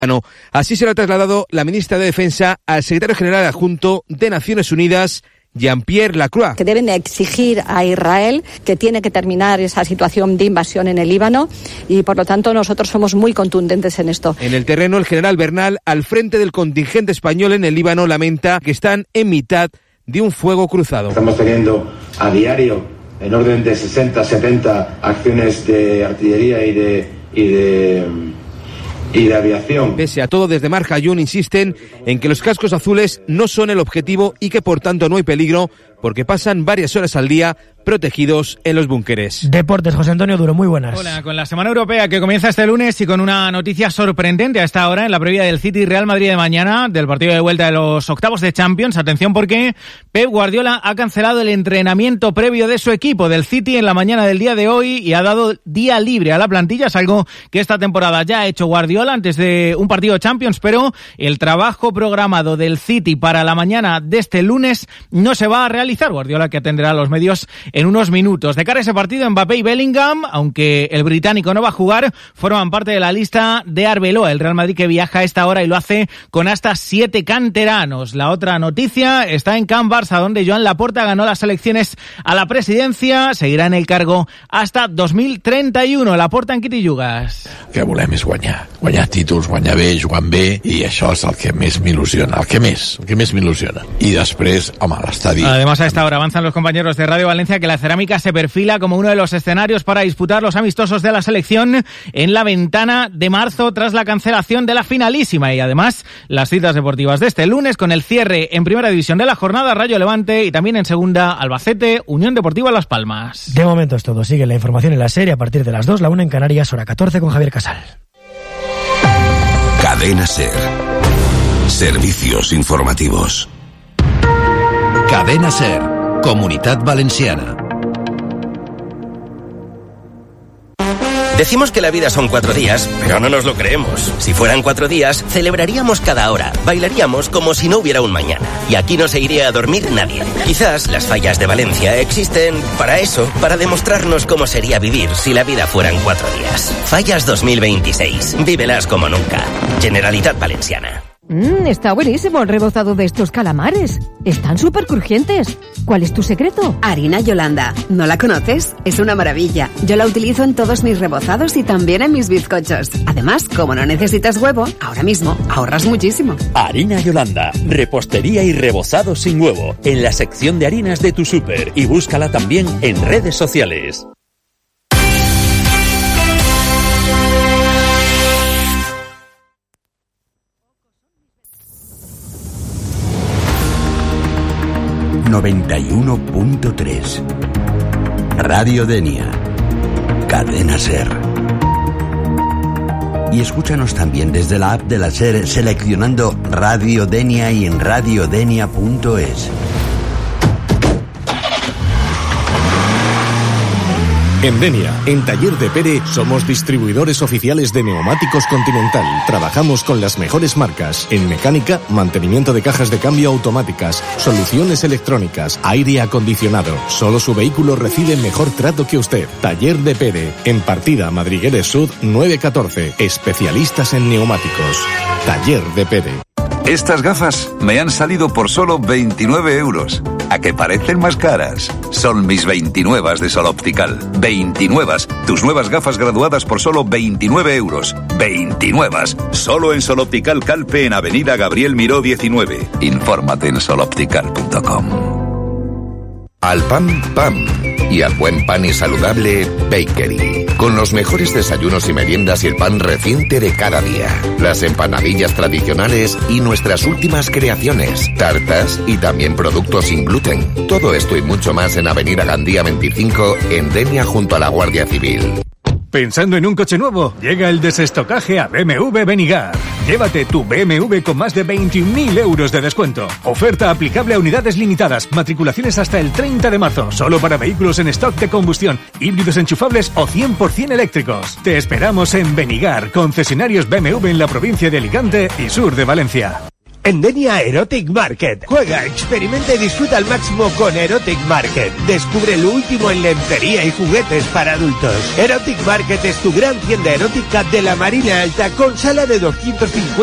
Así se lo ha trasladado la ministra de Defensa al secretario general adjunto de Naciones Unidas, Jean-Pierre Lacroix. Que deben exigir a Israel que tiene que terminar esa situación de invasión en el Líbano y, por lo tanto, nosotros somos muy contundentes en esto. En el terreno, el general Bernal, al frente del contingente español en el Líbano, lamenta que están en mitad de un fuego cruzado. Estamos teniendo a diario en orden de 60-70 acciones de artillería y de aviación. Pese a todo, desde Mar Hayun insisten en que los cascos azules no son el objetivo y que por tanto no hay peligro porque pasan varias horas al día protegidos en los búnkeres. Deportes, José Antonio Duro, muy buenas. Hola, con la Semana Europea que comienza este lunes y con una noticia sorprendente a esta hora en la previa del City Real Madrid de mañana, del partido de vuelta de los octavos de Champions. Atención porque Pep Guardiola ha cancelado el entrenamiento previo de su equipo del City en la mañana del día de hoy y ha dado día libre a la plantilla. Es algo que esta temporada ya ha hecho Guardiola antes de un partido Champions, pero el trabajo programado del City para la mañana de este lunes no se va a realizar. Guardiola, que atenderá a los medios en unos minutos. De cara a ese partido, Mbappé y Bellingham, aunque el británico no va a jugar, forman parte de la lista de Arbeloa, el Real Madrid que viaja a esta hora y lo hace con hasta 7 canteranos. La otra noticia está en Can Barça, donde Joan Laporta ganó las elecciones a la presidencia, seguirá en el cargo hasta 2031. Laporta en Quitillugas. Que volem és guanyar títols, guanyar bé, jugant bé, i això és el que més m'il·lusiona, el que més m'il·lusiona. I després, home, l'estadi... Además, a esta hora avanzan los compañeros de Radio Valencia que la cerámica se perfila como uno de los escenarios para disputar los amistosos de la selección en la ventana de marzo tras la cancelación de la finalísima. Y además, las citas deportivas de este lunes con el cierre en primera división de la jornada, Rayo Levante, y también en segunda, Albacete, Unión Deportiva Las Palmas. De momento es todo. Sigue la información en la serie a partir de las 2, la 1 en Canarias, hora 14 con Javier Casal. Cadena SER. Servicios informativos. Cadena SER, Comunitat Valenciana. Decimos que la vida son 4 días, pero no nos lo creemos. Si fueran 4 días, celebraríamos cada hora, bailaríamos como si no hubiera un mañana. Y aquí no se iría a dormir nadie. Quizás las fallas de Valencia existen para eso, para demostrarnos cómo sería vivir si la vida fueran 4 días. Fallas 2026. Vívelas como nunca. Generalitat Valenciana. Está buenísimo el rebozado de estos calamares. Están súper crujientes. ¿Cuál es tu secreto? Harina Yolanda. ¿No la conoces? Es una maravilla. Yo la utilizo en todos mis rebozados y también en mis bizcochos. Además, como no necesitas huevo, ahora mismo ahorras muchísimo. Harina Yolanda. Repostería y rebozado sin huevo. En la sección de harinas de tu súper. Y búscala también en redes sociales. ...91.3... Radio Denia... Cadena SER. Y escúchanos también desde la app de la SER seleccionando Radio Denia y en radiodenia.es. En Denia, en Taller de Pere, somos distribuidores oficiales de neumáticos Continental. Trabajamos con las mejores marcas en mecánica, mantenimiento de cajas de cambio automáticas, soluciones electrónicas, aire acondicionado. Solo su vehículo recibe mejor trato que usted. Taller de Pere, en Partida Madrigueres Sud 914. Especialistas en neumáticos. Taller de Pere. Estas gafas me han salido por solo 29 euros. ¿A que parecen más caras? Son mis 29 de Sol Optical. 29. Tus nuevas gafas graduadas por solo 29 euros. 29. Solo en Sol Optical Calpe en Avenida Gabriel Miró 19. Infórmate en soloptical.com. Al pan, pan. Y al buen pan y saludable, Bakery. Con los mejores desayunos y meriendas y el pan reciente de cada día. Las empanadillas tradicionales y nuestras últimas creaciones. Tartas y también productos sin gluten. Todo esto y mucho más en Avenida Gandía 25, en Denia, junto a la Guardia Civil. ¿Pensando en un coche nuevo? Llega el desestocaje a BMW Benigar. Llévate tu BMW con más de 21.000 euros de descuento. Oferta aplicable a unidades limitadas. Matriculaciones hasta el 30 de marzo. Solo para vehículos en stock de combustión, híbridos enchufables o 100% eléctricos. Te esperamos en Benigar, concesionarios BMW en la provincia de Alicante y sur de Valencia. en Denia Erotic Market. Juega, experimenta y disfruta al máximo con Erotic Market. Descubre lo último en lencería y juguetes para adultos. Erotic Market es tu gran tienda erótica de la Marina Alta con sala de 250